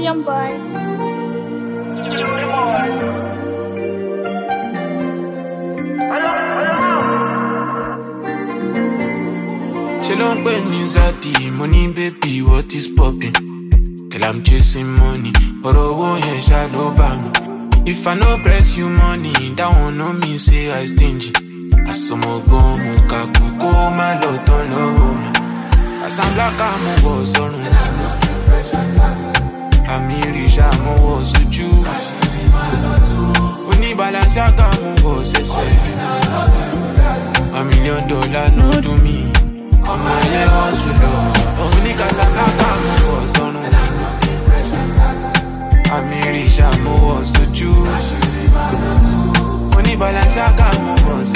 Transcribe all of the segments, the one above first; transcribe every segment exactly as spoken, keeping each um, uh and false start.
Young boy. She don't pay me Zati, money baby, what is poppin'? Girl, I'm chasing money, but I won't hear shadow bang. If I no press you money, that one no mean say I stingy. I saw my go, muka kuko, my lot on low. As I'm black, I'm a boss on. I'm Irish, I'm a boss with you. When you balance, I got my boss, a million dollar, no to me. I'm a year hustle, only cause I'm black, I'm a boss on. I'm Irish, I'm a boss with you. When you balance, I got my boss,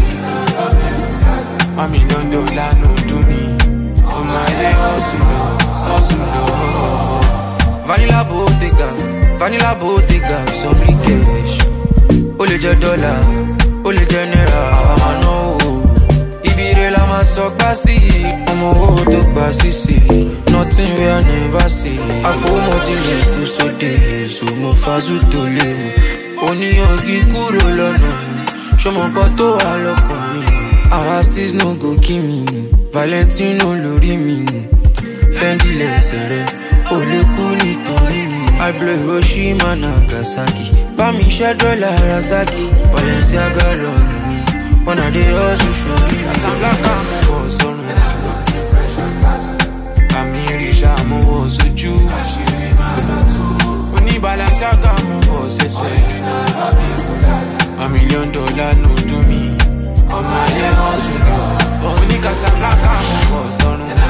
a million dollar, no to me. I'm a year hustle, hustle. Vanilla Bottega, Vanilla Bottega, some cash. Only the dollar, only the naira, I know. Ibire la ma so gbasi, omo wo to gbasi si. Nothing we I never see. Afo mo ti le ku so de, so mo fazu to le. Oni ogi kuro lọ́nà mi, shomo nkan to wa lọ́kàn mi. Our steez no go kill me, Valentino lórí mi. Fendi lẹ́sẹ̀ Ole kuni tori I blow Hiroshima Nagasaki. Buy me share dollar Razaki. Balenciaga on me. When I dey hustle show me. As I'm black I'm a boss on. I'm Irish I'm a boss with you. When you Balenciaga I'm a boss. A million dollar no to me. I'm a year hustle. Only cause I'm black I'm a boss on.